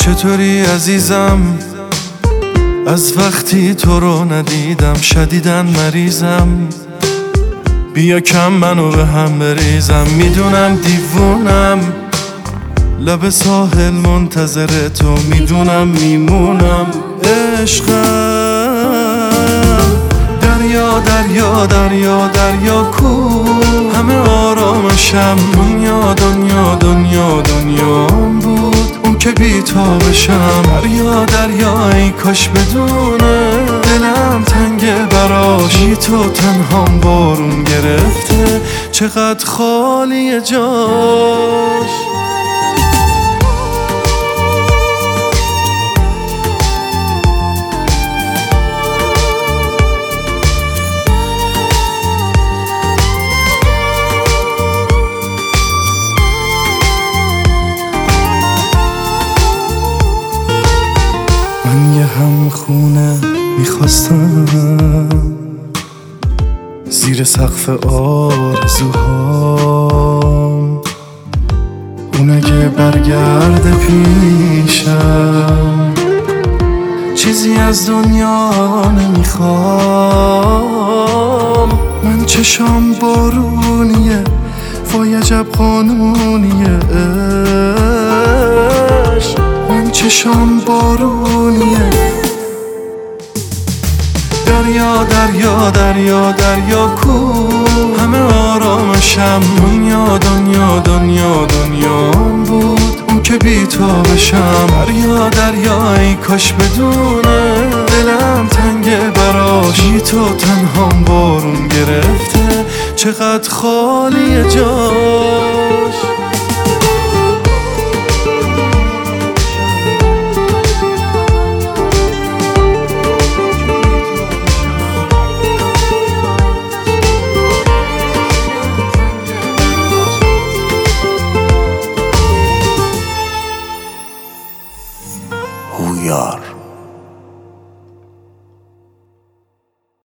چطوری عزیزم؟ از وقتی تو رو ندیدم شدیداً مریضم. بیا کم منو به هم بریزم. میدونم دیوونم، لب ساحل منتظر تو، میدونم میمونم. عشقم دریا دریا دریا دریا کو، همه آرامشم. دنیا دنیا دنیا دنیام بود اون که بی تا بشم. دریا دریا ای کاش بدونه دلم تنگه براش. بی تو تنهام بارون گرفته، چقدر خالیه جاش. من یه همخونه میخواستم زیر سقف آرزوهام، اون اگه برگرده پیشم چیزی از دنیا نمیخوام. من چشام بارونیه، وای عجب قانونیه عشق. من چشام بارونیه. دریا دریا دریا دریا کو، همه آرامشم. دنیا دنیا دنیا دنیام بود اون که بی تا بشم. دریا دریا ای کاش بدونه دلم تنگه براش. بی تو تنهام بارون گرفته، چقدر خالیه جاش. هویار.